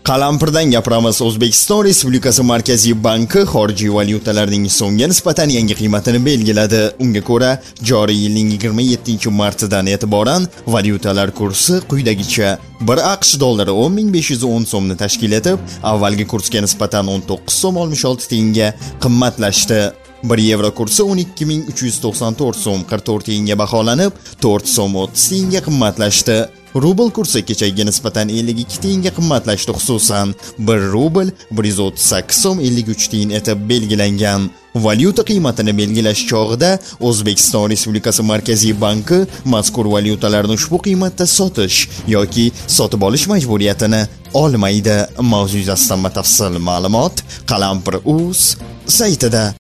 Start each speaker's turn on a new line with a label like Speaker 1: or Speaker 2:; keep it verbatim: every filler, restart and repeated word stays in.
Speaker 1: Qalampirdan gapiramiz. O'zbekiston Respublikasi Markaziy banki xorijiy valyutalarning so'mga nisbatan yangi qiymatini belgiladi. Unga ko'ra, joriy yilning yigirma yettinchi martidan e'tiboran valyutalar kursi quyidagicha: bir AQSh dollari o'n ming besh yuz o'n so'mni tashkil etib, avvalgi kursga nisbatan o'n to'qqiz so'm oltmish olti tiyinga qimmatlashdi. bir yevro kursi o'n ikki ming uch yuz to'qson to'rt so'm qirq to'rt tiyinga baholanib, to'rt so'm o'ttiz tiyinga qimmatlashdi. Rubl kursi kechaga nisbatan ellik ikki tiyinga qimmatlashdi, xususan bir rubl bir yuz o'ttiz sakkiz so'm ellik uch tiyin etib belgilangan. Valyuta qiymatini belgilash chog'ida O'zbekiston Respublikasi Markaziy banki mazkur valyutalarni ushbu qiymatda sotish yoki sotib olish majburiyatini olmaydi. Mavzu yuzasidan batafsil ma'lumot Qalampir.uz saytida.